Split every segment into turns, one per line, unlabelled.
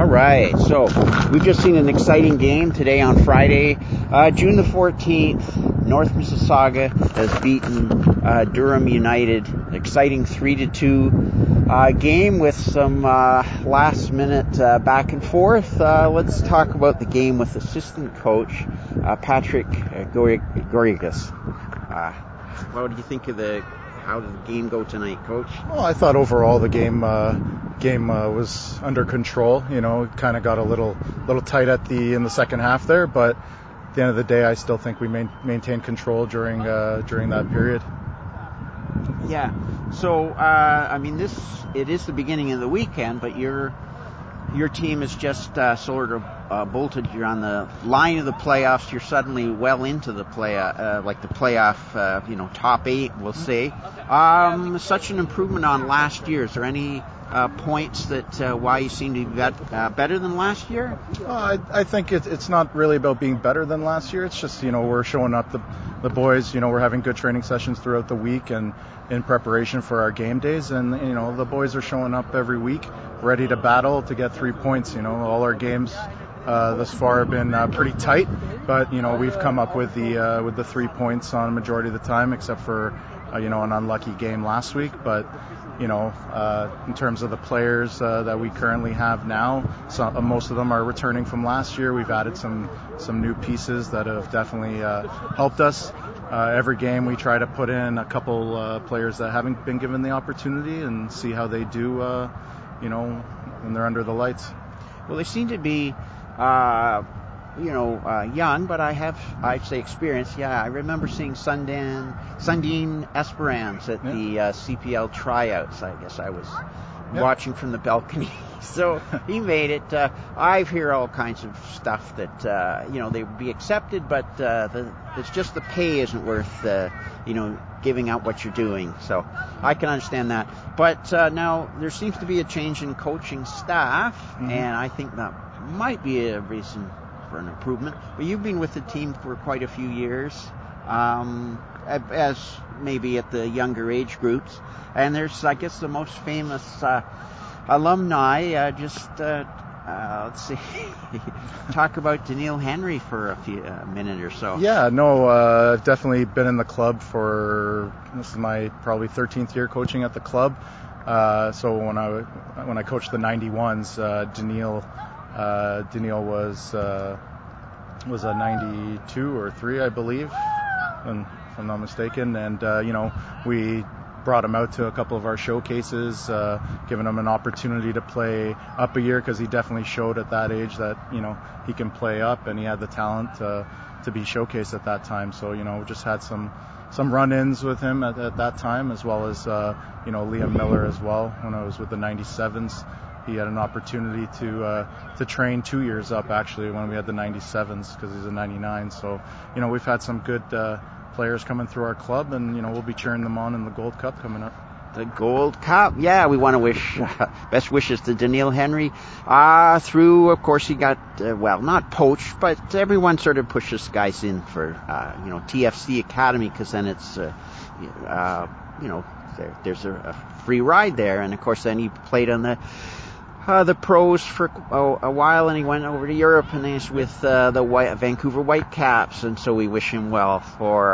All right, so we've just seen an exciting game today on Friday, June the 14th. North Mississauga has beaten Durham United. An exciting 3-2 game with some last-minute back and forth. Let's talk about the game with assistant coach Patrick Gorgas. What do you think of how did the game go tonight, Coach?
Well, I thought overall the game was under control. You know, it kind of got a little tight in the second half there, but at the end of the day, I still think we maintained control during that period.
Yeah. So, it is the beginning of the weekend, but your team is just sort of bolted. You're on the line of the playoffs. You're suddenly well into the playoff, top 8, we'll say. Such an improvement on last year. Is there any points that why you seem to be better than last year?
I think it's not really about being better than last year. It's just, we're showing up, the boys, we're having good training sessions throughout the week and in preparation for our game days. And, the boys are showing up every week ready to battle to get 3 points. All our games thus far have been pretty tight, but, we've come up with the 3 points on a majority of the time, except for, an unlucky game last week. But, in terms of the players that we currently have now, most of them are returning from last year. We've added some new pieces that have definitely helped us. Every game we try to put in a couple players that haven't been given the opportunity and see how they do, when they're under the lights.
Well, they seem to be young, but I'd say experienced. Yeah, I remember seeing Sundin Esperance at the CPL tryouts. I guess I was watching from the balcony. So he made it. I hear all kinds of stuff that, they would be accepted, but it's just the pay isn't worth, giving out what you're doing. So I can understand that. But now there seems to be a change in coaching staff, and I think that might be a reason for an improvement. But you've been with the team for quite a few years, as maybe at the younger age groups. And there's, I guess, the most famous alumni. Let's see, talk about Daniil Henry for a minute or so.
Yeah, no, I've definitely been in the club this is my probably 13th year coaching at the club. So when I coached the 91s, Daniil was a 92 or 3, I believe, if I'm not mistaken. And, we brought him out to a couple of our showcases, giving him an opportunity to play up a year, because he definitely showed at that age that, he can play up and he had the talent to be showcased at that time. So, we just had some run-ins with him at that time, as well as, Liam Miller as well. When I was with the 97s, he had an opportunity to train 2 years up, actually, when we had the 97s, because he's a 99. So, we've had some good players coming through our club, and, we'll be cheering them on in the Gold Cup coming up.
The Gold Cup, yeah, we want to wish best wishes to Daniil Henry. Of course, he got, not poached, but everyone sort of pushes guys in for, TFC Academy, because then it's, there's a free ride there. And, of course, then he played on the pros for a while, and he went over to Europe, and he's with the Vancouver Whitecaps, and so we wish him well for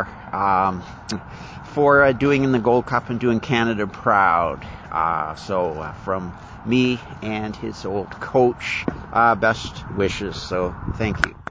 doing in the Gold Cup and doing Canada proud. So from me and his old coach, best wishes. So thank you.